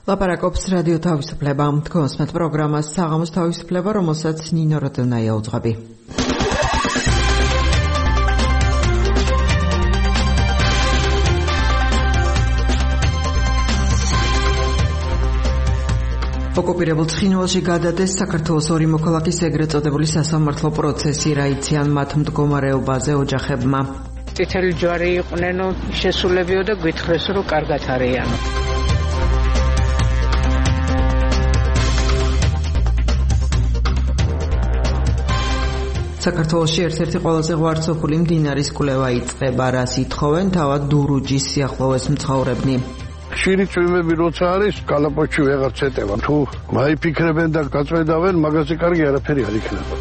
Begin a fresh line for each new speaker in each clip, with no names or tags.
ლაპარაკობს რადიო თავისუფლება. თქვენს პროგრამას საღამოს თავისუფლება, რომელსაც ნინო როდონაია უძღვები. ოკუპირებულ ცხინვალში გადადეს საქართველოს ორი მოქალაქის ეგრეთ წოდებული სასამართლო პროცესი, რაიციან მათ მდგომარეობაზე ოჯახებმა.
წითელი ჯვარი იყვნენ, შესულებიო და გვითხრეს, რომ კარგად არიანო.
საქართველოში ერთ-ერთი ყველაზე ღვარცოფული მდინარის კვლევა იწყება, რას ითხოვენ თავად დურუჯის სიახლოვეს მცხოვრებნი.
ხშირი წვიმები როცა არის, კალაპოტში ვეღარც ეტევა. თუ მაიფიქრებენ და გაწვედავენ, მაგაზე კარგი არაფერი არ იქნება.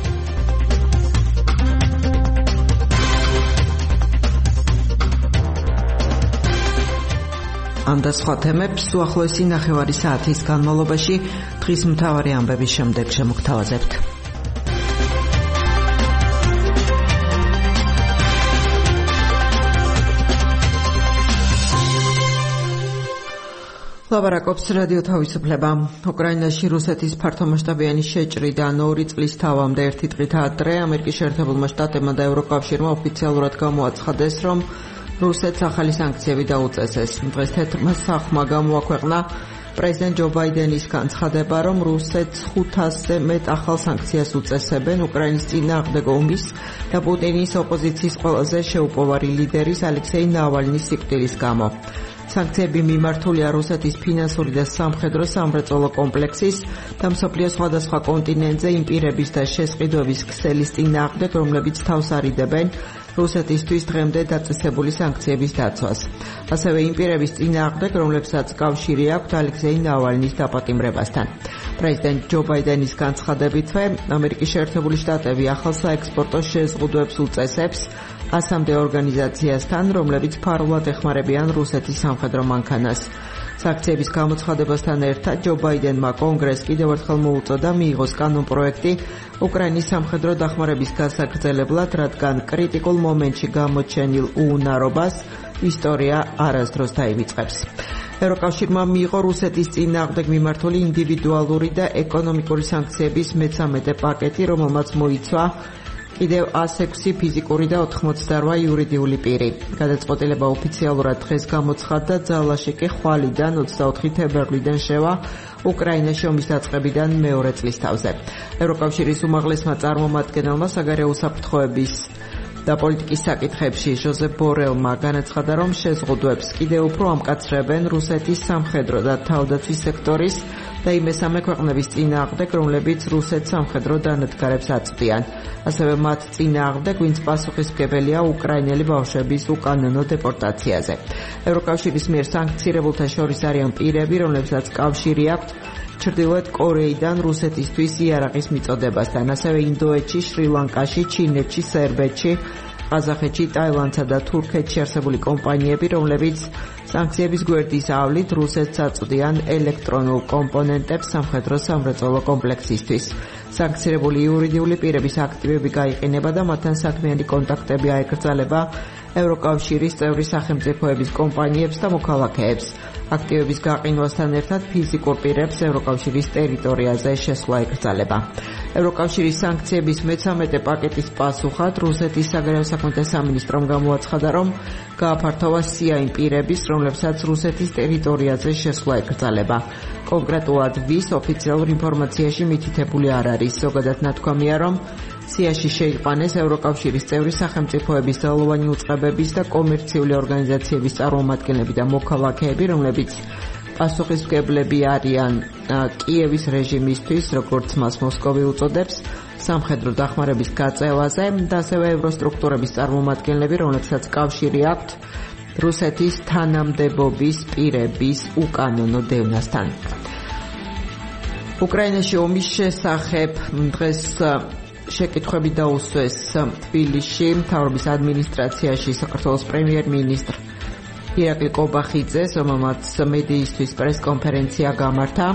ამ და სხვა თემებს უახლოესი ნახევარი საათის განმავლობაში დღის მთავარი ამბების შემდეგ შემოგთავაზებთ. ლაპარაკობს რადიო თავისუფლება. უკრაინაში რუსეთის ფართომასშტაბიანი შეჭრიდან 2 წლის თავამდე 1 დღით ადრე ამერიკის შეერთებულმა შტატებმა და ევროკავშირმა ოფიციალურად გამოაცხადეს, რომ რუსეთს ახალი სანქციები დაუწესეს. დღეს თეთრმა სახლმა გამოაქვეყნა პრეზიდენტ ჯო ბაიდენის განცხადება, რომ რუსეთს 500-ზე მეტ ახალ სანქციას უწესებენ უკრაინის წინააღმდეგ ომის და პუტინის ოპოზიციის ყველაზე შეუპოვარი ლიდერის ალექსეი ნავალნის სიკვდილის გამო. სანქციები მიმართულია რუსეთის ფინანსური და სამხედრო სამრეწველო კომპლექსის და მსოფლიოს სხვადასხვა კონტინენტზე იმ პირების და შესყიდვების ქსელის წინააღმდეგ, რომლებიც თავს არიდებენ რუსეთისთვის დღემდე დაწესებული სანქციების დაცვას. ასევე იმ პირების წინააღმდეგ, რომლებსაც კავშირი აქვთ ალექსეი ნავალნის დაპატიმრებასთან. პრეზიდენტ ჯო ბაიდენის განცხადებითვე, ამერიკის შეერთებული შტატები ახალ საექსპორტო შეზღუდვებს უწესებს 100-მდე ორგანიზაციასთან, რომლებიც ფარულად ეხმარებიან რუსეთის სამხედრო მანქანას. სანქციების გამოცხადებასთან ერთად ჯო ბაიდენმა კონგრესს კიდევ ერთხელ მოუწოდა მიიღოს კანონპროექტი უკრაინის სამხედრო დახმარების გასაგრძელებლად, რადგან კრიტიკულ მომენტში გამოჩენილ უუნარობას ისტორია არასდროს დაივიწყებს. ევროკავშირმა მიიღო რუსეთის წინააღმდეგ მიმართული ინდივიდუალური და ეკონომიკური სანქციების მე-13 პაკეტი, რომელმაც მოიცვა კიდევ 106 ფიზიკური და 88 იურიდიული პირი. გადაწყვეტილება ოფიციალურად დღეს გამოცხადდა, ძალაში კი ხვალიდან 24 თებერვლიდან შევა უკრაინაში ომის დაწყებიდან მეორე წლის თავზე. ევროკავშირის უმაღლესმა წარმომადგენელმა საგარეო უსაფრთხოების და პოლიტიკის საკითხებში ჟოზეფ ბორელმა განაცხადა, რომ შეზღუდვებს კიდევ უფრო ამკაცრებენ რუსეთის სამხედრო და თავდაცვის სექტორის და იმ მესამე ქვეყნების წინააღმდეგ, რომლებიც რუსეთს სამხედრო დანადგარებს აწვდიან. ასევე მათ წინააღმდეგ, ვინც პასუხისმგებელია უკრაინელი ბავშვების უკანონო დეპორტაციაზე. ევროკავშირის მიერ სანქცირებულთა შორის არიან პირები, რომლებსაც კავშირი აქვთ ჩრდილოეთ კორეიდან რუსეთისთვის იარაღის მიწოდებასთან, ასევე ინდოეთში, შრი-ლანკაში, ჩინეთში, სერბეთში, ყაზახეთში, ტაილანდსა და თურქეთში არსებული კომპანიები, რომლებიც სანქციების გვერდის ავლით რუსეთს აწვდიან ელექტრონულ კომპონენტებს სამხედრო სამრეწველო კომპლექსისთვის. სანქცირებული იურიდიული პირების აქტივები გაიყინება და მათთან საქმიანი კონტაქტები აეკრძალება ევროკავშირის წევრი სახელმწიფოების კომპანიებს და მოქალაქეებს. აქტივების გაყინვასთან ერთად ფიზიკურ პირებს ევროკავშირის ტერიტორიაზე შესვლა ეკრძალება. ევროკავშირის სანქციების მე-13 პაკეტის პასუხად რუსეთის საგარეო საქმეთა სამინისტრომ გამოაცხადა, რომ გააფართოვა სია იმ პირების, რომლებსაც რუსეთის ტერიტორიაზე შესვლა ეკრძალება. კონკრეტულად ვის ოფიციალურ ინფორმაციაში მითითებული არ არის. ზოგადად ნათქვამია, რომ სიაში შეიყვანეს ევროკავშირის წევრი სახელმწიფოების ძალოვანი უწყებების და კომერციული ორგანიზაციების წარმომადგენლები და მოქალაქეები, რომლებიც პასუხისმგებლები არიან კიევის რეჟიმისთვის, როგორც მას მოსკოვი უწოდებს, სამხედრო დახმარების გაწევაზე და ასევე ევროსტრუქტურების წარმომადგენლები, რომლებსაც კავშირი აქვთ რუსეთის თანამდებობის პირების უკანონო დევნასთან. უკრაინაში ომის შესახებ დღეს შეკითხვები დაუსვეს თბილისში მთავრობის ადმინისტრაციაში საქართველოს პრემიერ-მინისტრ ირაკლი კობახიძეს, რომელმაც მედიისთვის პრესკონფერენცია გამართა.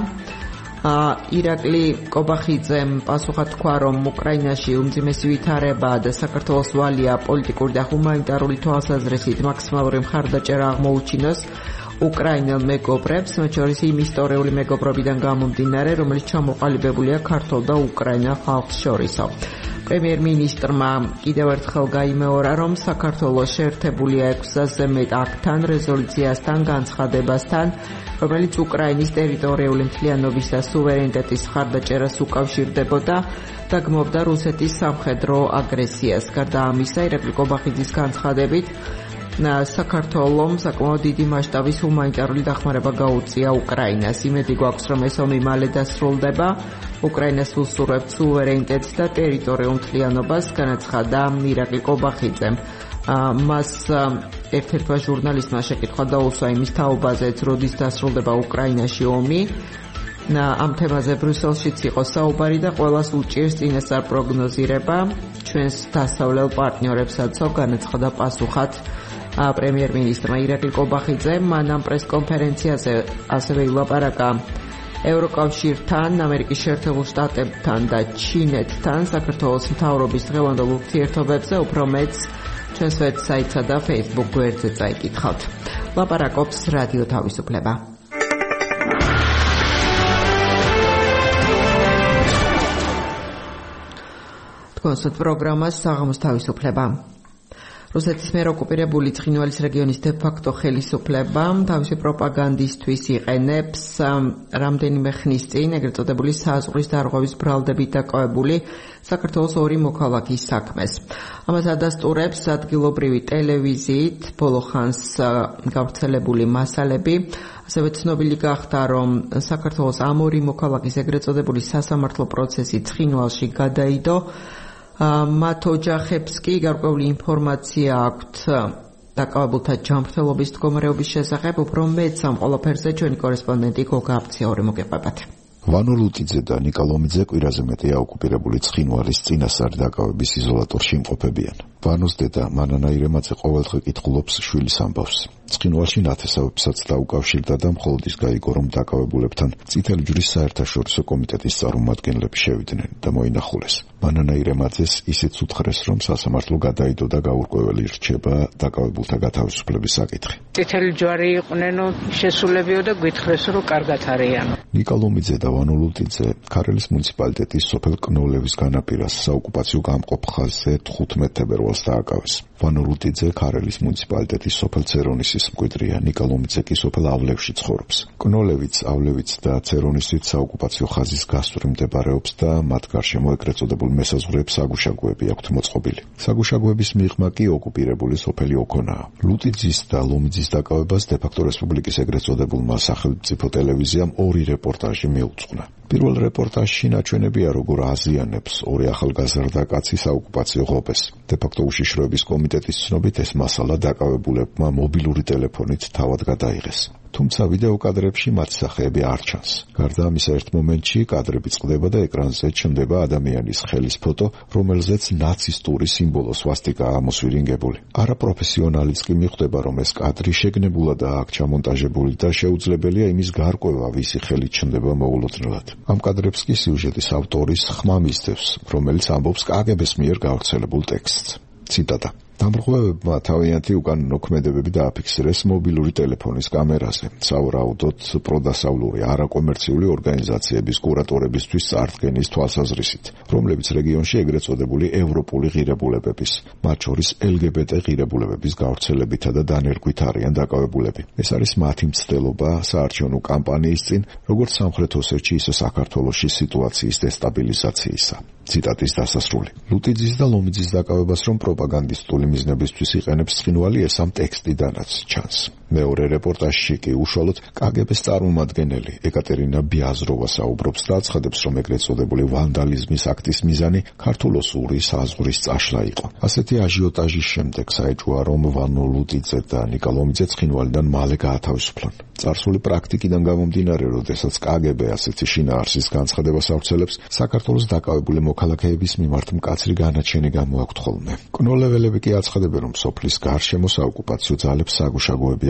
ირაკლი კობახიძემ პასუხად თქვა, რომ უკრაინაში უმძიმესი ვითარება და საქართველოს ვალია პოლიტიკური და ჰუმანიტარული თვალსაზრისით მაქსიმალური მხარდაჭერა აღმოუჩინოს უკრაინელ მეგობრებს, მათ შორის იმ ისტორიული მეგობრობიდან გამომდინარე, რომელიც ჩამოყალიბებულია ქართულ და უკრაინელ ხალხს შორისო. პრემიერ-მინისტრმა კიდევ ერთხელ გაიმეორა, რომ საქართველოს შეერთებულია 600-ზე მეტ აქტთან, რეზოლუციასთან, განცხადებასთან, რომელიც უკრაინის ტერიტორიული მთლიანობის და სუვერენიტეტის მხარდაჭერას უკავშირდებოდა და გმობდა რუსეთის სამხედრო აგრესიას. გარდა ამისა, ირაკლი კობახიძის განცხადებით, საქართველომ საკმაოდ დიდი მასშტაბის ჰუმანიტარული დახმარება გაუწია უკრაინას. იმედი გვაქვს, რომ ეს ომი მალე დასრულდება. უკრაინას უსურვებთ სუვერენიტეტს და ტერიტორიულ მთლიანობას, განაცხადა ირაკლი კობახიძემ. მას ერთ-ერთმა ჟურნალისტმა შეკითხვა დაუსვა იმის თაობაზეც, როდის დასრულდება უკრაინაში ომი. ამ თემაზე ბრიუსელშიც იყო საუბარი და ყველას უჭირს წინასწარ პროგნოზირება. ჩვენს დასავლელ პარტნიორებსაც განაცხადა პასუხად პრემიერ-მინისტრმა ირაკლი კობახიძემ. მან ამ პრესკონფერენციაზე ასევე ილაპარაკა ევროკავშირთან, ამერიკის შეერთებულ შტატებთან და ჩინეთთან საქართველოს მთავრობის დღევანდელ ურთიერთობებზე. უფრო მეტს ჩვენს ვებსაიტსა და Facebook გვერდზე წაიკითხავთ. ლაპარაკობს რადიო თავისუფლება. თქვენსოთ პროგრამას საღამოს თავისუფლება. რუსეთის მიერ ოკუპირებული ცხინვალის რეგიონის დე-ფაქტო ხელისუფლება თავისი პროპაგანდისთვის იყენებს რამდენიმე ხნის წინ ეგრეთ წოდებული საზღვრის დარღვევის ბრალდებით დაკავებული საქართველოს ორი მოქალაქის საქმეს. ამას ადასტურებს ადგილობრივი ტელევიზიით ბოლო ხანს გავრცელებული მასალები. ასევე ცნობილი გახდა, რომ საქართველოს ამ ორი მოქალაქის ეგრეთ წოდებული სასამართლო პროცესი ცხინვალში გადაიდო. მათ ოჯახებს კი გარკვეული ინფორმაცია აქვთ დაკავებულთა ჯანმრთელობის მდგომარეობის შესახებ. უფრო მეტს ამ ყველაფერზე ჩვენი კორესპონდენტი გოგა აფციაური მოგეყვებათ.
ვანო ლუტიძე და ნიკა ლომიძე კვირაზე მეტია ოკუპირებული ცხინვალის წინასწარი დაკავების იზოლატორში იმყოფებიან. ვანოს დედა მანანა ირემაძე ყოველდღე კითხულობს შვილის ამბავს. ცხინვალში ნათესავებსაც დაუკავშირდა და მხოლოდ ის გაიგო, რომ დაკავებულებთან წითელი ჯვრის საერთაშორისო კომიტეტის წარმომადგენლები შევიდნენ და მოინახულეს. მანანა ირემაძეს ისიც უთხრეს, რომ სასამართლო გადაიდო და გაურკვეველი რჩება დაკავებულთა გათავისუფლების საკითხი.
წითელი ჯვარი იყვნენ, შესულებიო და გითხრეს, რომ კარგად არიან.
ნიკა ლომიძე და ვანო ლუტიძე ქარელის მუნიციპალიტეტის სოფელ კნოლევის განაპირას საოკუპაციო გამყოფ ხაზზე 15 თებერვალს დააკავეს. ვანო ლუტიძე ქარელის მუნიციპალიტეტის სოფელ ცერონისის მკვიდრია, ნიკა ლომიძე კი სოფელ ავლევში ცხოვრობს. კნოლევიც, ავლევიც და ცერონისიც საოკუპაციო ხაზის გასწვრივ მდებარეობს და მათ გარშემო ეგრეთ წოდებულ მესაზღვრეებს საგუშაგოები აქვთ მოწყობილი. საგუშაგოების მიღმა კი ოკუპირებული სოფელი ოქონაა. ლუტიძის და ლომიძის დაკავებას დე-ფაქტო რესპუბლიკის ეგრეთ წოდებულმა სახელმწიფო ტელევიზიამ ორი რეპორტაჟი მიუძღვნა. პირველ რეპორტაჟში ნაჩვენებია, როგორ აზიანებს ორი ახალგაზრდა კაცი საოკუპაციო ღობეს. დე-ფაქტო უშიშროების კომიტეტის ცნობით ეს მასალა დაკავებულებმა მობილური ტელეფონით თავად გადაიღეს. თუმცა ვიდეო კადრებში მათი სახეები არ ჩანს. გარდა ამისა, ერთ მომენტში კადრები წყდება და ეკრანზე ჩნდება ადამიანის ხელის ფოტო, რომელზეც ნაცისტური სიმბოლო სვასტიკაა ამოსვირინგებული. არაპროფესიონალიც კი მიხვდება, რომ ეს კადრი შეგნებულადაა აქ ჩამონტაჟებული და შეუძლებელია იმის გარკვევა, ვისი ხელით ჩნდება მოულოდნელად. ამ კადრებს კი სიუჟეტის ავტორის ხმა მისდევს, რომელიც ამბობს კგბ-ს მიერ გავრცელებულ ტექსტს. ციტატა: დამრღვევებმა თავიანთი უკანონო ქმედებები დააფიქსირეს მობილური ტელეფონის კამერაზე, სავარაუდოდ პროდასავლური არაკომერციული ორგანიზაციების კურატორებისთვის წარდგენის თვალსაზრისით, რომლებიც რეგიონში ეგრეთ წოდებული ევროპული ღირებულებების, მათ შორის LGBT ღირებულებების გავრცელებითა და დანერგვით არიან დაკავებულები. ეს არის მათი მცდელობა საარჩევნო კამპანიის წინ, როგორც სამხრეთ ოსეთში, ისე საქართველოში სიტუაციის დესტაბილიზაციისა. ციტატის დასასრული. ლუტიძის და ლომიძის დაკავებას რომ პროპაგანდისტული მიზნებისთვის იყენებს ცხინვალი, ეს ამ ტექსტიდანაც ჩანს. მეორე რეპორტაჟში კი უშუალოდ კგბ-ს წარმომადგენელი ეკატერინა ბიაზროვა საუბრობს და აცხადებს, რომ ეგრეთ წოდებული ვანდალიზმის აქტის მიზანი ქართულ-ოსური საზღვრის წაშლა იყო. ასეთი აჟიოტაჟის შემდეგ საეჭვოა, რომ ვანო ლუტიძე და ნიკა ლომიძე ცხინვალიდან მალე გაათავისუფლონ. წარსული პრაქტიკიდან გამომდინარე, როდესაც კგბ ასეთი შინაარსის განცხადებას ავრცელებს, საქართველოს დაკავებული მოქალაქეების მიმართ მკაცრი განაჩენი გამოაქვთ ხოლმე. კნოლეველები კი აცხადებენ, რომ სოფლის გარშემო საოკუპაციო ძალებს საგუშაგოები აქვთ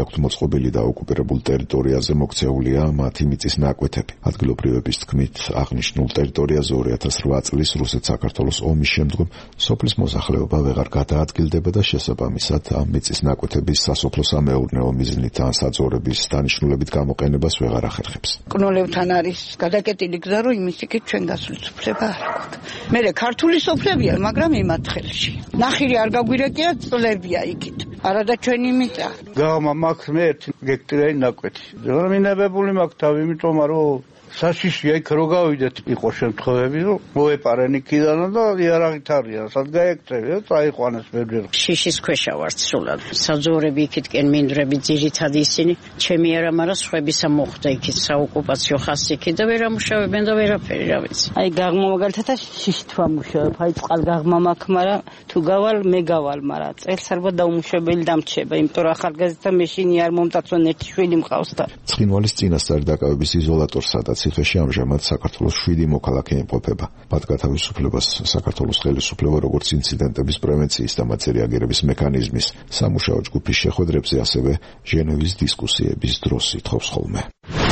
აქვთ მოწყობილი და ოკუპირებულ ტერიტორიაზე მოქცეულია მათი მიწის ნაკვეთები. ადგილობრივების თქმით, აღნიშნულ ტერიტორიაზე 2008 წლის რუსეთ-საქართველოს ომის შემდგომ სოფლის მოსახლეობა ვეღარ გადაადგილდება და შესაბამისად ამ მიწის ნაკვეთების სასოფლო-სამეურნეო მიზნით ან საძოვრების დანიშნულებით გამოყენებას ვეღარ ახერხებს.
კნოლებთან არის გადაკეტილი გზა, რომ იმის იქით ჩვენ გასulis უფლება არ აქვს. მე ქართული სოფლებია, მაგრამ იმათ ხელში. ნახირი არ გაგვირეკია, წლებია იქით. არა და ჩვენი მიწა.
გამა მაქვს მე 1 ჰექტარი ნაკვეთი. მინებებული მაქვს თავი, იმიტომ რომ საშიშია იქ რო გავიდეთ, იყო შემთხვევები, რომ მოეპარენ იქიდან და იარაღით არიან, სად გაეკწევი, წაიყვანეს მერჯერ.
შიშის ქვეშა ვარ სულად. საძოვრები იქითკენ მინდვრები ძირითადი ისინი, ჩემი არა, მაგრამ სხვებისა მოხდა იქით საოკუპაციო ხასი იქით და ვერ ამუშავებენ და ვერაფერი, რა ვიცი.
აი გაღმა მაგალითად შიშით ვამუშავებ, აი წყალგაღმა მაქვს, მაგრამ თუ გავალ, მე გავალ, მაგრამ წელს ალბათ დაუმუშავებელი დამრჩება, იმიტომ რომ ახალგაზრდა მეშინი არ მომწაწვენ ერთი შვილი მყავს და.
ცხინვალის წინასწარი დაკავების იზოლატორსა და ციხეში ამჟამად საქართველოს 7 მოქალაქე იმყოფება. მათ გათავისუფლებას საქართველოს ხელისუფლება როგორც ინციდენტების პრევენციის და მათზე რეაგირების მექანიზმის სამუშაო ჯგუფის შეხვედრებზე, ასევე ჟენევის დისკუსიების დროს ითხოვს ხოლმე.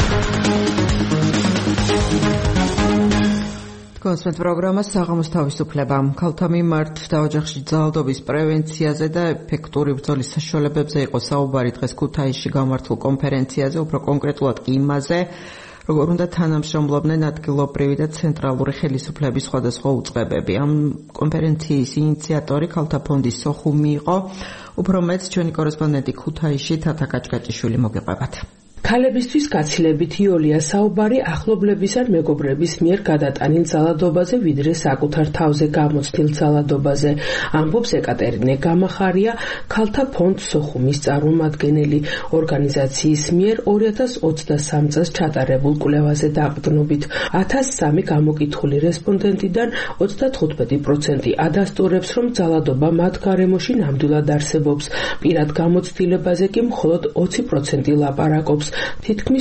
კონსპექტ პროგრამა საღამოს თავისუფლება. ქალთა მიმართ და ოჯახში ძალადობის პრევენციაზე და ეფექტური ბრძოლის საშუალებებზე იყო საუბარი დღეს ქუთაისში გამართულ კონფერენციაზე, უფრო კონკრეტულად კი იმაზე, როგორ უნდა თანამშრომლობდნენ ადგილობრივი და ცენტრალური ხელისუფლების სხვადასხვა უწყებები. ამ კონფერენციის ინიციატორი ქალთა ფონდის სოხუმი იყო. უფრო მეც ჩვენი კორესპონდენტი ქუთაისში თათა კაჭკაჭიშვილი მოგეყვებათ.
ქალებისთვის გაცილებით იოლია საუბარი ახლობლების ან მეგობრების მიერ გადატანილ ძალადობაზე, ვიდრე საკუთარ თავზე გამოცდილ ძალადობაზე. ამბობს ეკატერინე გამახარია, ქალთა ფონდ სოხუმის წარმომადგენელი. ორგანიზაციის მიერ 2023 წელს ჩატარებულ კვლევაზე დაყრდნობით 1003 გამოკითხული რესპონდენტიდან 35% ადასტურებს, რომ ძალადობა მათ გარემოში ნამდვილად არსებობს. პირად გამოცდილებაზე კი მხოლოდ 20% ლაპარაკობს. თითქმის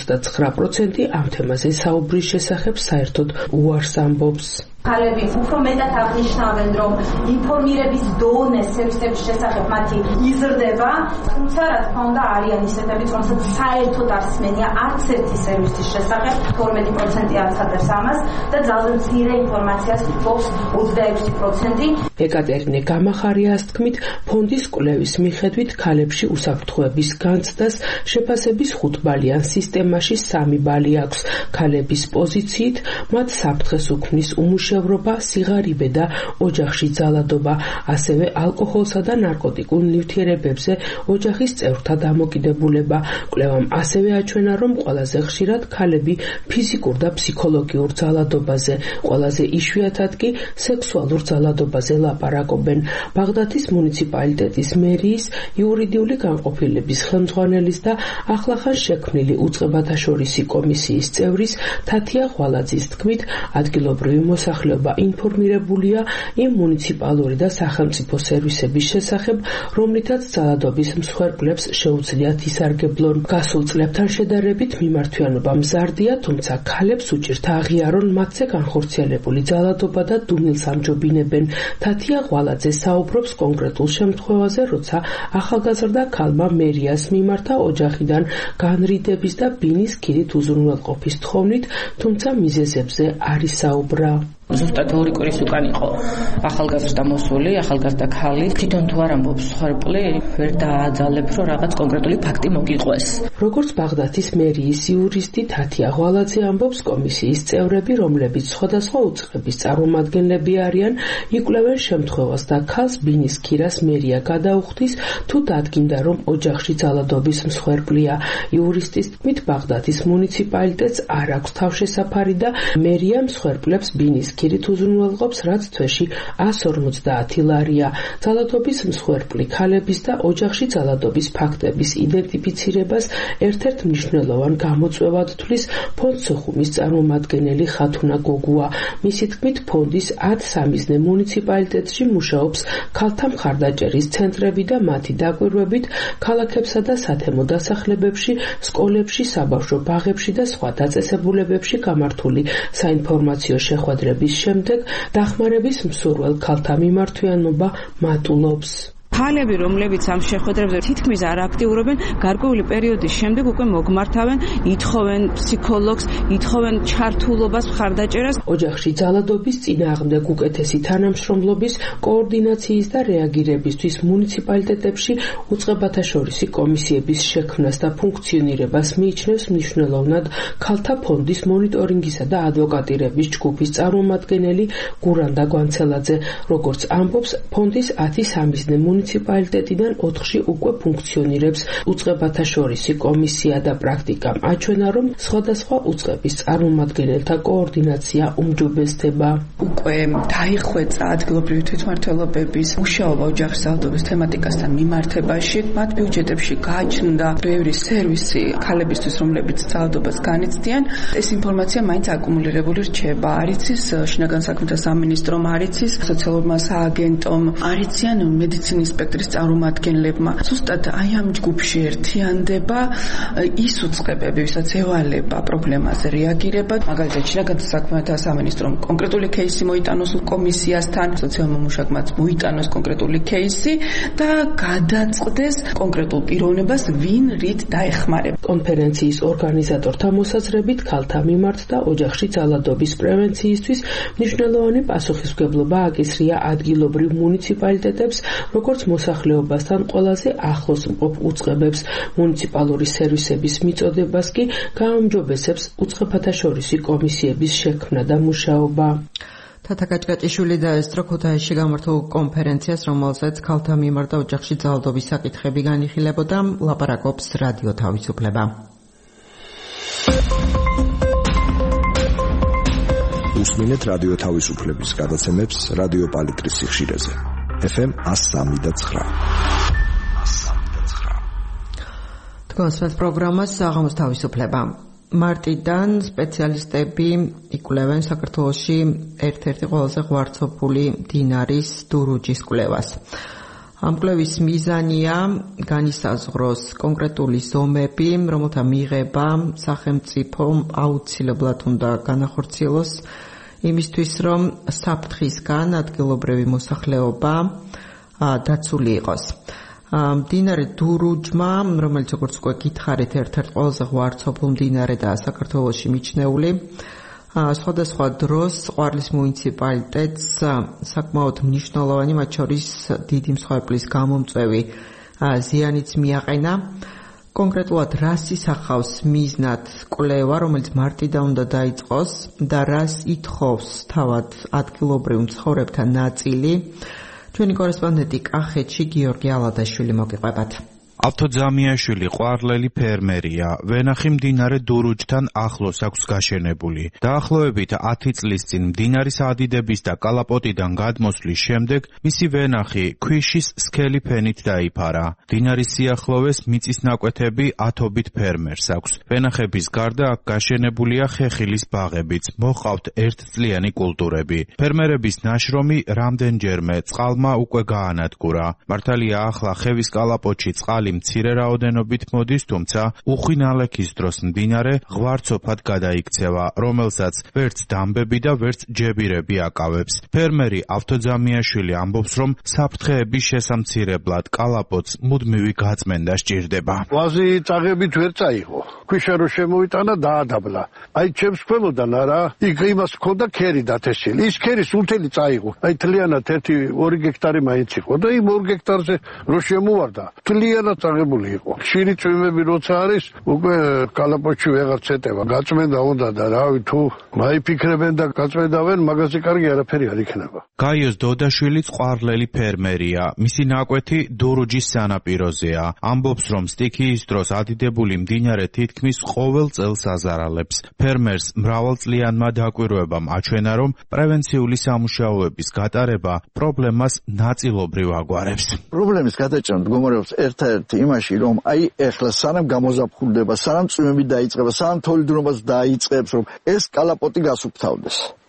59% ამ თემაზე საუბრის შესახებ საერთოდ უარს ამბობს.
ქალები უფრო მეტად აღნიშნავენ, რომ ინფორმირების დონე სერვისების შესახებ მათი იზრდება, თუმცა რა თქმა უნდა არიან ისეთებიც, რომელსაც საერთოდ არ სმენია არც ერთი სერვისის შესახებ, 12% აცხადებს ამას და ძალზე მცირე ინფორმაციას ფლობს 26%.
ეკატერინე გამახარიას თქმით, ფონდის კვლევის მიხედვით ქალებში უსაფრთხოების განცდას შეფასების 5-ბალიან სისტემაში 3 ბალი აქვს. ქალების პოზიციით მათ საფრთხეს უქმნის უმუშევრობა, სიღარიბე და ოჯახში ძალადობა, ასევე ალკოჰოლსა და ნარკოტიკულ ნივთიერებებზე ოჯახის წევრთა დამოკიდებულება. კვლევამ ასევე აჩვენა, რომ ყველაზე ხშირად ქალები ფიზიკურ და ფსიქოლოგიურ ძალადობაზე, ყველაზე იშვიათად კი სექსუალურ ძალადობაზე ლაპარაკობენ. ბაღდათის მუნიციპალიტეტის მერიის იურიდიული განყოფილების ხელმძღვანელის და ახლახან შექმნილი უწყებათაშორისი კომისიის წევრის თათია ღვალაძის თქმით, ადგილობრივი მოსახლეობა ინფორმირებულია იმ მუნიციპალური და სახელმწიფო სერვისების შესახებ, რომლითაც ძალადობის მსხვერპლებს შეუძლიათ ისარგებლონ. გასულ წლებთან შედარებით მიმართვიანობა მზარდია, თუმცა ქალებს უჭირთ აღიარონ მათზე განხორციელებული ძალადობა და დუმილს ამჯობინებენ. თათია ღვალაძე საუბრობს კონკრეტულ შემთხვევაზე, როცა ახალგაზრდა ქალმა მერიას მიმართა ოჯახიდან განრიდების და ბინის ქირით უზრუნველყოფის თხოვნით, თუმცა მიზეზებზე არ ისაუბრა.
ზუსტად 2 კვირის უკან იყო ახალგაზრდა მოსული, ახალგაზრდა ქალი. თვითონ თუ არ ამბობს მსხვერპლი, ვერ დააძალებ, რომ რაღაც კონკრეტული ფაქტი მოგიყვეს.
როგორც ბაღდათის მერიის იურისტი თათია ღვალაძე ამბობს, კომისიის წევრები, რომლებიც სხვადასხვა უწყების წარმომადგენლები არიან, იკვლევენ შემთხვევას და ქალს ბინის ქირას მერია გადაუხდის, თუ დადგინდა, რომ ოჯახში ძალადობის მსხვერპლია. იურისტის თქმით, ბაღდათის მუნიციპალიტეტს არ აქვს თავშესაფარი და მერია მსხვერპლებს ბინის ქირით უზრუნველყოფს, რაც თვეში 150 ლარია. ძალადობის მსხვერპლი ქალების და ოჯახში ძალადობის ფაქტების იდენტიფიცირებას ერთ-ერთ მნიშვნელოვან გამოწვევად თვლის ფონდ სოხუმის წარმომადგენელი ხათუნა გოგუა. მისი თქმით, ფონდის 10-3 მუნიციპალიტეტში მუშაობს ქალთა მხარდაჭერის ცენტრები და მათი დაკვირვებით ქალაქებსა და სათემო დასახლებებში, სკოლებში, საბავშვო ბაღებში და სხვა დაწესებულებებში გამართული საინფორმაციო შეხვედრების შემდეგ დახმარების მსურველ ქალთა მიმართვიანობა მატულობს.
ქალები, რომლებიც ამ შეხვედრებზე თითქმის არ აქტიურობენ, გარკვეული პერიოდის შემდეგ უკვე მოგმართავენ, ითხოვენ ფსიქოლოგს, ითხოვენ ჩართულობას, მხარდაჭერას.
ოჯახში ძალადობის წინააღმდეგ უკეთესი თანამშრომლობის, კოორდინაციის და რეაგირებისთვის მუნიციპალიტეტებში უწყებათა შორისი კომისიების შექმნას და ფუნქციონირებას მიიჩნევს მნიშვნელოვნად ქალთა ფონდის მონიტორინგისა და ადვოკატირების ჯგუფის წარმომადგენელი გურანდა გვანცელაძე. როგორც ამბობს, ფონდის 10 სამიზნე მუნიციპალიტეტიდან 4-ში უკვე ფუნქციონირებს უწყებათა შორისი კომისია და პრაქტიკამ აჩვენა, რომ სხვადასხვა უწყების წარმომადგენელთა კოორდინაცია უმჯობესდება.
უკვე დაიხვეწა ადგილობრივი თვითმმართველობების მუშაობა ოჯახის ძალადობის თემატიკასთან მიმართებაში, მათ ბიუჯეტებში გააჩნდა ბევრი სერვისი ქალებისთვის, რომლებიც ძალადობას განიცდიან. ეს ინფორმაცია მაინც აკუმულირებული რჩება. არის ის შინაგან საქმეთა სამინისტრომ, არის ის სოციალურმა სააგენტომ, არიციან მედიცინის სპექტრის წარმომადგენლებმა. ზუსტად აი ამ ჯგუფში ერთიანდება ის უწყებები, ვისაც ევალება პრობლემაზე რეაგირება. მაგალითად, შინაგან საქმეთა სამინისტრომ კონკრეტული кейსი მოიტანოს კომისიასთან, სოციალურმა მუშაკმაც მოიტანოს კონკრეტული кейსი და გადაწყდეს კონკრეტულ პიროვნებას, ვინ რით დაეხმარება.
კონფერენციის ორგანიზატორთა მოსაზრებით, ქალთა მიმართ და ოჯახში ძალადობის პრევენციისთვის მნიშვნელოვანი პასუხისმგებლობა აკისრია ადგილობრივ მუნიციპალიტეტებს, როგორც მოსახლეობასთან ყველაზე ახლოს მყოფ უწყებებს. მუნიციპალური სერვისების მიწოდებას კი გააუმჯობესებს უწყებათა შორისი კომისიების შექმნა და მუშაობა.
თათა კაჭკაჭიშვილი დაესწრო ქუთაისში გამართულ კონფერენციას, რომელზეც ქალთა მიმართ და ოჯახში ძალადობის საკითხები განიხილებოდა. ლაპარაკობს რადიო თავისუფლება.
უსმინეთ რადიო თავისუფლების გადაცემებს რადიო პალიტრის სიხშირეზე. FM 103.9.
თქვენს პროგრამას საღამოს თავისუფლება. მარტიდან სპეციალისტები იკვლევენ საქართველოში ერთ-ერთი ყველაზე ღვარცობული მდინარის დურუჯის კვლევას. ამ კვლევის მიზანია განისაზღვროს კონკრეტული ზომები, რომელთა მიღება სახელმწიფომ აუცილებლად უნდა განახორციელოს იმისთვის, რომ საფრთხისგან ადგილობრივი მოსახლეობა დაცული იყოს. მდინარე დურუჯმა, რომელიც როგორც უკვე გითხარით, ერთ-ერთი ყველაზე ღვარცობულ მდინარედაა საქართველოში მიჩნეული, სხვადასხვა დროს ყვარლის მუნიციპალიტეტს საკმაოდ მნიშვნელოვანი, მათ შორის დიდი მსხვერპლის გამომწვევი ზიანიც მიაყენა. კონკრეტულად რას ისახავს მიზნად კვლევა, რომელიც მარტიდან უნდა დაიწყოს და რას ითხოვს თავად ადგილობრივ მცხოვრებთა ნაწილი? ჩვენი კორესპონდენტი კახეთში გიორგი ალადაშვილი მოგიყვებათ.
ავთოძამიაშვილი ყვარლელი ფერმერია. ვენახი მდინარე დურუჯთან ახლოს აქვს გაშენებული. დაახლოებით 10 წლის წინ მდინარის ადიდების და კალაპოტიდან გადმოსვლის შემდეგ მისი ვენახი ქვიშის სქელი ფენით დაიფარა. მდინარის სიახლოვეს მიწის ნაკვეთები ათობით ფერმერს აქვს. ვენახების გარდა აქ გაშენებულია ხეხილის ბაღებიც. მოჰყავთ ერთწლიანი კულტურები. ფერმერების ნაშრომი რამდენჯერმე წყალმა უკვე გაანადგურა. მართალია ახლა ხევის კალაპოტში წყალი მცირე რაოდენობით მოდის, თუმცა უხვინალექის დროს მდინარე ღვარცოფად გადაიქცევა, რომელსაც ვერც დამბები და ვერც ჯებირები აკავებს. ფერმერი ავთოძამიაშვილი ამბობს, რომ საფრთხეების შესამცირებლად კალაპოტს მუდმივი გაწმენდა სჭირდება.
ვაზი წაღებით ვერ წაიღო. ქვიშა რო შემოიტანა დაადაბლა. აი ჩემს ქვემოდან არა, იქ იმას ჰქონდა ქერი დათესილი. ის ქერი სულთელი წაიღო. აი თლიანად 1-2 გექტარი მაინც იყო და იმ 2 გექტარზე რო შემოვარდა, თლიანად წაღებული იყო. ხშირი წვიმები როცა არის, უკვე კალაპოტში ვეღარ ცეტება. გაწმენდა უნდა და რავი თუ მაიფიქრებენ და გაწმენდავენ, მაგაზე კარგი არაფერი არ იქნება.
გაიოს დოდაშვილი ყვარლელი ფერმერია. მისი ნაკვეთი დურუჯის სანაპიროზეა. ამბობს, რომ სტიქიის დროს ადიდებული მდინარე თითქმის ყოველ წელს აზარალებს. ფერმერს მრავალწლიანმა დაკვირვებამ აჩვენა, რომ პრევენციული სამუშაოების გატარება პრობლემას ნაწილობრივ აგვარებს.
პრობლემის გადაჭრა მდგომარეობს ერთ-ერთი იმაში, რომ აი ეხლა სანამ გამოზაფხულდება, სანამ წვიმები დაიწყება, სანამ თოვლი დრომაც დაიწყებს, რომ ეს კალაპოტი გასუფთავდეს.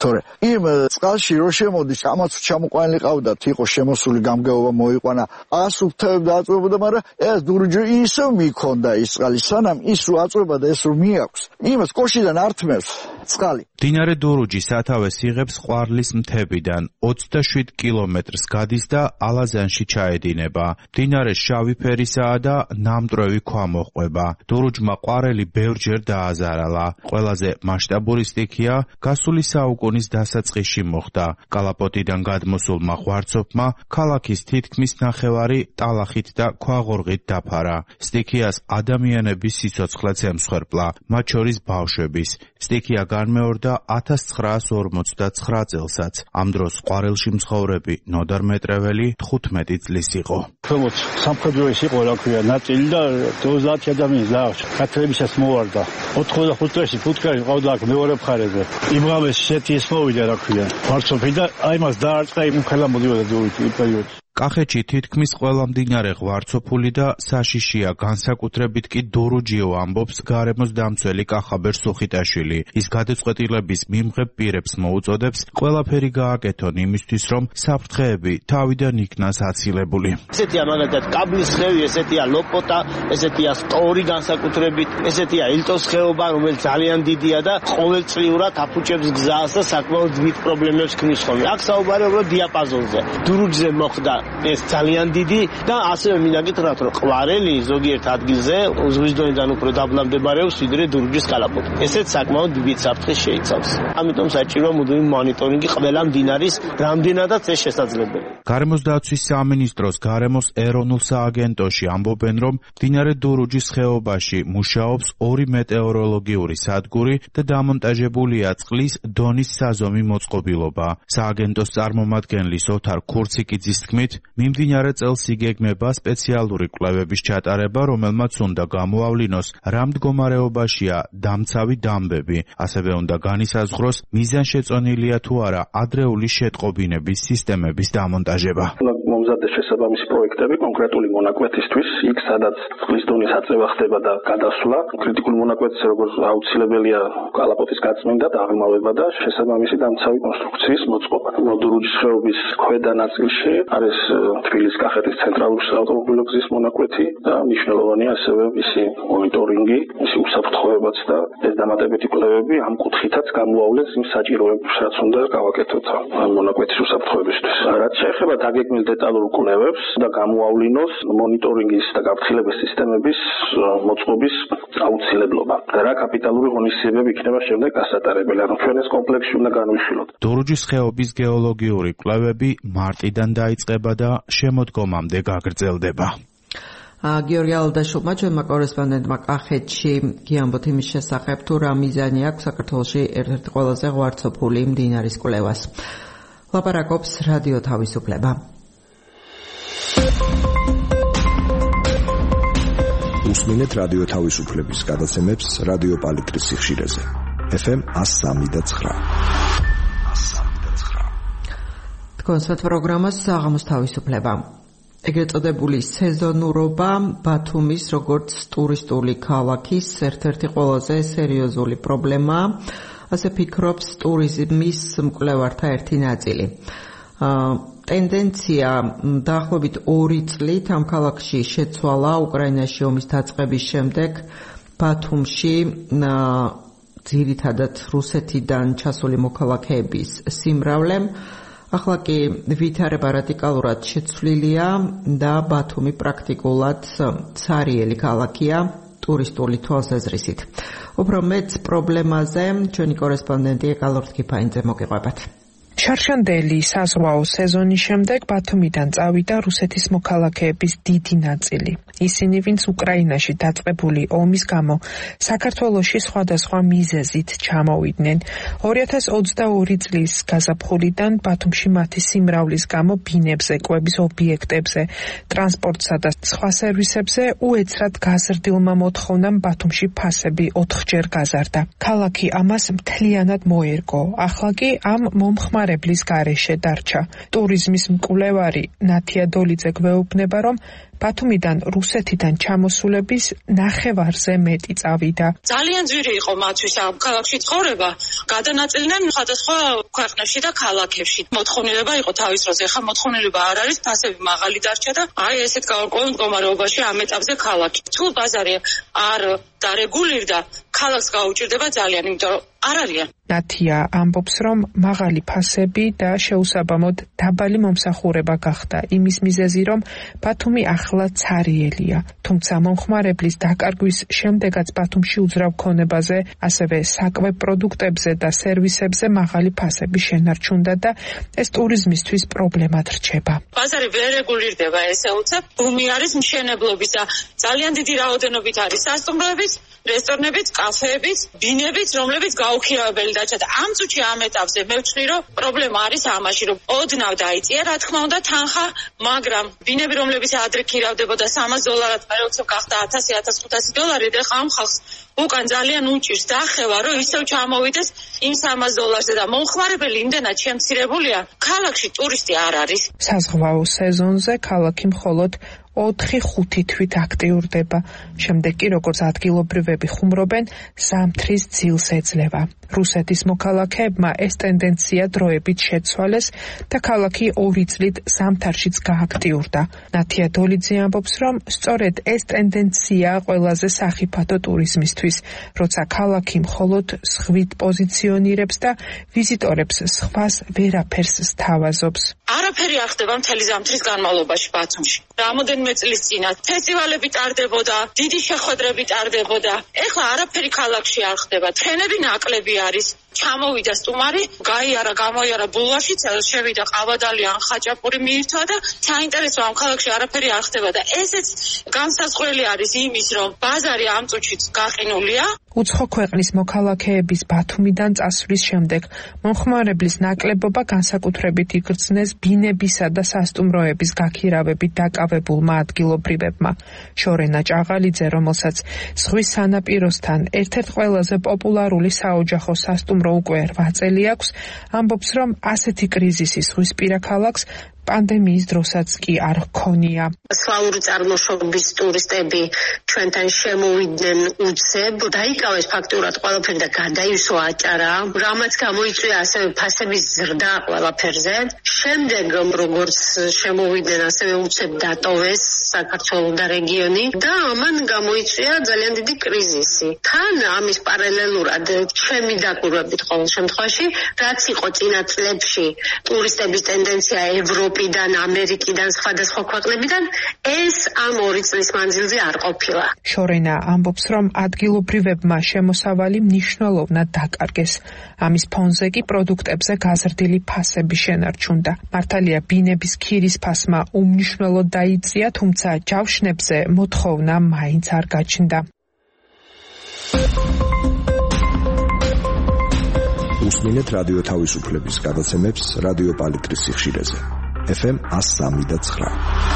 თორე იმ წყალში რო შემოდის, ამაც ჩამოყვანილი ყავდათ, იყო შემოსული გამგეობა მოიყვანა, ასუფთავებდა, აწვებოდა, მაგრამ ეს დურჯი ისევ მიქონდა ის წყალი, სანამ ის რო აწვება და ეს რო მიაქვს, იმას კოშიდან ართმევს წყალი.
მდინარე დურუჯი სათავეს იღებს ყვარლის მთებიდან, 27 კილომეტრს გადის და ალაზანში ჩაედინება. მდინარე შავი ფერისაა და ნამტვრევი ქვა მოჰყვება. დურუჯმა ყვარელი ბევრჯერ დააზარალა. ყველაზე მასშტაბური სტიქია გასული საუკუნის დასაწყისში მოხდა. კალაპოტიდან გადმოსულმა ღვარცოფმა ქალაქის თითქმის ნახევარი ტალახით და ქვაღორღით დაფარა. სტიქიას ადამიანების სიცოცხლეც ემსხვერპლა, მათ შორის ბავშვების. სტიქია განმეორდა 1959 წელსაც. ამ დროს ყვარელში მცხოვრები ნოდარ მეტრეველი 15 წლის იყო.
თუმცა სამხედროების იყო რა ქვია ნაწილი და 30 ადამიანის დააღჭა. კათრებისას მოვარდა. 85 წელს ფუტკარი ყავდა აქ მეორე მხარეზე. იმღამეს შეთი ეს მოვიდა რა ქვია. ვარცოფი და აი მას დაარწა იმ ხელა მოდიოდა დურუჯი პერიოდში.
კახეთში თითქმის ყველა მდინარე ღვარცოფული და საშიშია, განსაკუთრებით კი დურუჯიო, ამბობს გარემოს დამცველი კახაბერ სუხიტაშვილი. ის გადაწყვეტილების მიმღებ პირებს მოუწოდებს ყველაფერი გააკეთონ იმისთვის, რომ საფრთხეები თავიდან იქნას აცილებული.
ესეთია მაგალითად კაბლის ხევი, ესეთია ლოპოტა, ესეთია სტორი განსაკუთრებით, ესეთია ილტოს ხეობა, რომელიც ძალიან დიდია და ყოველწლიურად აფუჭებს გზას და საკმაოდ დიდ პრობლემებს ქმნის ხოლმე. აქ საუბარია უბრალოდ დიაპაზონზე. დურუჯზე მოხდა ეს ძალიან დიდი და ასევე მინდა გითხრათ, რომ ყვარელი ზოგიერთ ადგილზე ზღვის დონიდან უფრო დაბლა მდებარეობს, ვიდრე დურუჯის კალაპოტი. ესეც საკმაოდ დიდი საფრთხეს შეიცავს. ამიტომ საჭიროა მუდმივი მონიტორინგი ყველა მდინარის რამდენადაც ეს შესაძლებელი.
გარემოს დაცვის სამინისტროს გარემოს ეროვნულ სააგენტოში ამბობენ, რომ მდინარე დურუჯის ხეობაში მუშაობს 2 მეტეოროლოგიური სადგური და დამონტაჟებულია წყლის დონის საზომი მოწყობილობა. სააგენტოს წარმომადგენლის ოთარ ქურციკიძის თქმით, მიმდინარე წელს იგეგმება სპეციალური კვლევების ჩატარება, რომელმაც უნდა გამოავლინოს რა მდგომარეობაშია დამცავი დამბები. ასევე უნდა განისაზღვროს მიზანშეწონილია თუ არა ადრეული შეტყობინების სისტემების დამონტაჟება.
მომზადდეს შესაბამისი პროექტები კონკრეტული მონაკვეთისთვის, იქ სადაც წყლის დონის აწევა ხდება და გადასვლა, კრიტიკული მონაკვეთის როგორც აუცილებელია კალაპოტის გაწმენდა და აღმავება და შესაბამისი დამცავი კონსტრუქციის მოწყობა. დურუჯის ხეობის ქვედა ნაწილში არის თბილისის კახეთის ცენტრალური საავტომობილო გზის მონაკვეთი და მნიშვნელოვანია ასევე მისი მონიტორინგი, მისი უსაფრთხოებაც და ეს დამატებითი კვლევები ამ კუთხითაც გამოავლენს იმ საჭიროებებს, რაც უნდა გავაკეთოთ ამ მონაკვეთის უსაფრთხოებისთვის. რაც შეეხება დაგეგმილ დეტალურ კვლევებს და გამოავლინოს მონიტორინგის და გაფრთხილების სისტემების მოწყობის აუცილებლობა. რა კაპიტალური ღონისძიებები იქნება შემდეგ გასატარებელი, ანუ ჩვენ ეს კომპლექსი უნდა განვიხილოთ.
დურუჯის ხეობის გეოლოგიური კვლევები მარტიდან დაიწყება და შემოდგომამდე გაგრძელდება.
გიორგი ალდაშოვმა, ჩვენმა კორესპონდენტმა კახეთში გიამბოთ იმის შესახებ, თუ რა მიზანი აქვს საქართველოში ერთ-ერთი ყველაზე ღვარცოფული მდინარის კვლევას. ლაპარაკობს რადიო თავისუფლება.
უსმინეთ რადიო თავისუფლების გადაცემებს რადიო პალიტრის სიხშირეზე. FM 103.9.
თქვენსათ პროგრამას საღამოს თავისუფლება. ეგრეთ წოდებული სეზონურობა ბათუმის როგორც ტურისტული ქალაქის ერთ-ერთი ყველაზე სერიოზული პრობლემაა, ასე ფიქრობს ტურიზმის მკვლევართა ერთი ნაწილი. ტენდენცია დაახლოებით 2 წლით ამ ქალაქში შეცვალა უკრაინაში ომის დაწყების შემდეგ ბათუმში ძირითადად რუსეთიდან ჩასული მოქალაქეების სიმრავლემ. ახლა კი ვითარება რადიკალურად შეცვლილია და ბათუმი პრაქტიკულად ცარიელი ქალაქია ტურისტული თვალსაზრისით. უფრო მეც პრობლემაზე ჩვენი კორესპონდენტი ეკალორთ კიფაინძე მოგიყვებათ.
შარშანდელი საზღვაო სეზონის შემდეგ ბათუმიდან წავიდა რუსეთის მოქალაქეების დიდი ნაწილი. ისინი, ვინც უკრაინაში დაწყებული ომის გამო საქართველოში სხვადასხვა მიზეზით ჩამოვიდნენ. 2022 წლის გაზაფხულიდან ბათუმში მათი სიმრავლის გამო ბინებზე, კვების ობიექტებზე, ტრანსპორტსა და სხვა სერვისებზე უეცრად გაზრდილმა მოთხოვნამ ბათუმში ფასები 4-ჯერ გაზარდა. ქალაქი ამას მთლიანად მოერგო. ახლა კი ამ მომხმარებლის გარეშე დარჩა. ტურიზმის მკვლევარი ნათია დოლიძე გვეუბნება, რომ ბათუმიდან რუსეთიდან ჩამოსულების ნახევარზე მეტი წავიდა.
ძალიან ძვირი იყო მათთვის ამ ქალაქში ცხოვრება. გადანაწილიდნენ სხვადასხვა ქვეყნებში და ქალაქებში. მოთხოვნილება იყო თავის დროზე. ხა მოთხოვნილება არ არის, ფასები მაღალი დარჩა და აი ესეთ გაურკვეველ მდგომარეობაში ამ ეტაპზე ქალაქი. თუ ბაზარი არ დარეგულირდა, ქალაქს გაუჭირდება ძალიან, იმიტომ რომ არ არიან.
ნათია ამბობს, რომ მაღალი ფასები და შეუსაბამოდ დაბალი მომსახურება გახდა იმის მიზეზი, რომ ბათუმი ახლა ცარიელია. თუმცა მომხმარებლის დაკარგვის შემდეგაც ბათუმში უძრავ ქონებაზე, ასევე საკვებ პროდუქტებზე და სერვისებზე მაღალი ფასები შენარჩუნდა და ეს ტურიზმისთვის პრობლემად რჩება.
ბაზარი ვერ რეგულირდება, ესე უცებ. ბუმი არის მშენებლობის და ძალიან დიდი რაოდენობით არის სასტუმროების, რესტორნების, კაფეების, ბინების, რომლებიც გაუქირავებელი დაჭა და ამ წუთში ამ ეტაპზე მე ვთვლი, რომ პრობლემა არის ამაში, რომ ოდნავ დაიწია, რა თქმა უნდა, თანხა, მაგრამ ბინები, რომლებიც ადრე ქირავდებოდა $300, მე უცებ გახდა $1000-1500 და ხა ამ ხალხს უკან ძალიან უჭირს დახევა, რომ ისევ ჩამოვიდეს იმ $300-ზე და მომხმარებელი იმდენად შემცირებულია, ქალაქში ტურისტი არ არის.
საზღვაო სეზონზე ქალაქი მხოლოდ 4-5 თვით აქტიურდება. შემდეგ კი როგორც ადგილობრივები ხუმრობენ, ზამთრის ძილს ეძლევა. რუსეთის მოქალაქეებმა ეს ტენდენცია დროებით შეცვალეს და ქალაქი 2 წლით ზამთარშიც გააქტიურდა. ნათია დოლიძე ამბობს, რომ სწორედ ეს ტენდენცია ყველაზე სახიფათო ტურიზმისთვის, როცა ქალაქი მხოლოდ სხვით პოზიციონირებს და ვიზიტორებს სხვას ვერაფერს სთავაზობს.
არაფერი არ ხდება მთელი ზამთრის განმავლობაში ბათუმში. რამოდენიმე წლის წინათ ფესტივალები ტარდებოდა, დიდი შეხვედრები ტარდებოდა. ეხლა არაფერი ქალაქში არ ხდება. თხენები ნაკლები არის. ჩამოვიდა სტუმარი, გაიარა, გამოიარა ბულვარში, შევიდა ყავადალი ან ხაჭაპური მიირთვა და საინტერესო ამ ქალაქში არაფერი არ ხდება და ესეც განსაზღვრელი არის იმის, რომ ბაზარი ამ წუთშიც გაყინულია.
უცხო ქვეყნის მოქალაქეების ბათუმიდან წასვლის შემდეგ მომხმარებლის ნაკლებობა განსაკუთრებით იგრძნეს ბინებისა და სასტუმროების გაქირავებით დაკავებულმა ადგილობრივებმა. შორენა ჭაღალიძე, რომელსაც ზღვის სანაპიროსთან ერთ-ერთ ყველაზე პოპულარული საოჯახო სასტუმრო უკვე 8 წელი აქვს, ამბობს, რომ ასეთი კრიზისი ზღვისპირა ქალაქს პანდემიის დროსაც კი არ ჰქონია.
სლავური წარმოშობის ტურისტები ჩვენთან შემოვიდნენ უცებ, დაიკავეს ფაქტურად ყველაფერი და გადაისვა აჭარა, რამაც გამოიწვია ასევე ფასების ზრდა ყველაფერზე. შემდეგ როგორც შემოვიდნენ, ასევე უცებ დატოვეს საქართველოს და რეგიონი და ამან გამოიწვია ძალიან დიდი კრიზისი. თან ამის პარალელურად ჩემი დაკვირვებით ყოველ შემთხვევაში, რაც იყო წინა წლებში ტურისტების ტენდენცია ევროპიდან, ამერიკიდან, სხვადასხვა ქვეყნებიდან, ეს ამ 2 წლის მანძილზე არ ყოფილა.
შორენა ამბობს, რომ ადგილობრივებმა შემოსავალი მნიშვნელოვნად დაკარგეს. ამის ფონზე კი პროდუქტებზე გაზრდილი ფასები შენარჩუნდა. მართალია ბინების ქირის ფასმა უმნიშვნელოდ დაიწია, თუმცა ჯავშნებზე მოთხოვნა მაინც არ გაჩნდა.
უსმინეთ რადიო თავისუფლების გადაცემებს რადიო პალიტრის სიხშირეზე. FM 103.9.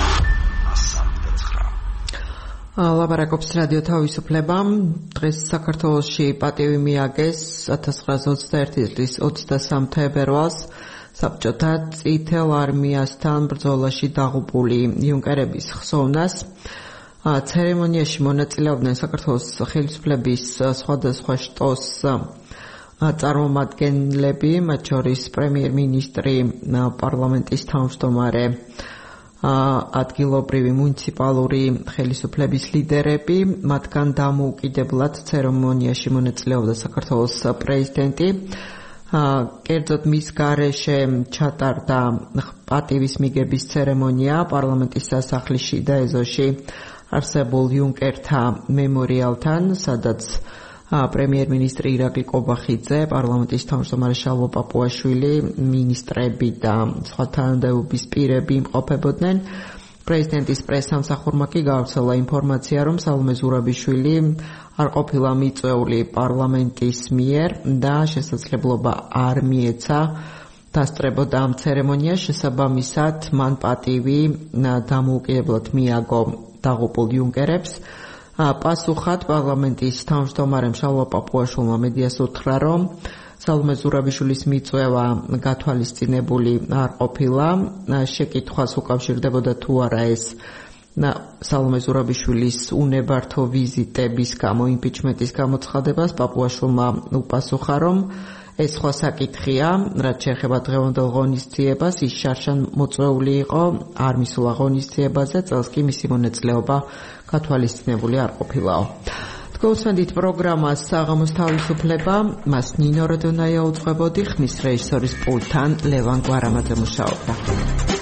ლაპარაკობს რადიო თავისუფლება. დღეს საქართველოში პატივი მიაგეს 1921 წლის 23 თებერვალს საბჭოთა წითელ არმიასთან ბრძოლაში დაღუპული იუნკერების ხსოვნას. ცერემონიაში მონაწილეობდნენ საქართველოს ხელისუფლების სხვადასხვა შტოს წარმომადგენლები, მათ შორის პრემიერ-მინისტრი, პარლამენტის თავმჯდომარე, ადგილობრივი მუნიციპალური ხელისუფლების ლიდერები, მათგან დამოუკიდებლად ცერემონიაში მონაწილეობდა საქართველოს პრეზიდენტი. კერძოდ მის გარეშე ჩატარდა პატივის მიგების ცერემონია პარლამენტის სასახლის შიდა ეზოში არსებულ იუნკერთა მემორიალთან, სადაც პრემიერ-მინისტრი ირაკლი კობახიძე, პარლამენტის თავმჯდომარე შალვა პაპუაშვილი, მინისტრები და სხვა თანამდებობის პირები იმყოფებოდნენ. პრეზიდენტის პრესსამსახურმა კი გავრცელა ინფორმაცია, რომ სალომე ზურაბიშვილი არ ყოფილა მიწვეული პარლამენტის მიერ და შესაძლებლობა არ მიეცა დასწრებოდა ამ ცერემონიას. შესაბამისად, მან პატივი დამოუკიდებლად მიაგო დაღუპულ იუნკერებს. პასუხად პარლამენტის თავმჯდომარემ შალვა პაპუაშვილმა მედიას უთხრა, რომ სალომე ზურაბიშვილის მიწვევა გათვალისწინებული არ ყოფილა. შეკითხვას უკავშირდებოდა თუ არა ეს სალომე ზურაბიშვილის უნებართო ვიზიტების გამო, იმპიჩმენტის გამოცხადებას პაპუაშვილმა უპასუხა, რომ ეს სხვა საკითხია, რაც შეეხება დღევანდელ ღონისძიებას, ის შარშან მოწვეული იყო, არ მისულა ღონისძიებაზე, წელს კი მისი მონაწილეობა გათვალისწინებული არ ყოფილაო. თქვენთ პროგრამას საღამოს თავისუფლება, მას ნინო როდონაია უძღვებოდი, ხმის რეჟისორის პულტთან ლევან გვარამაძე მუშაობდა.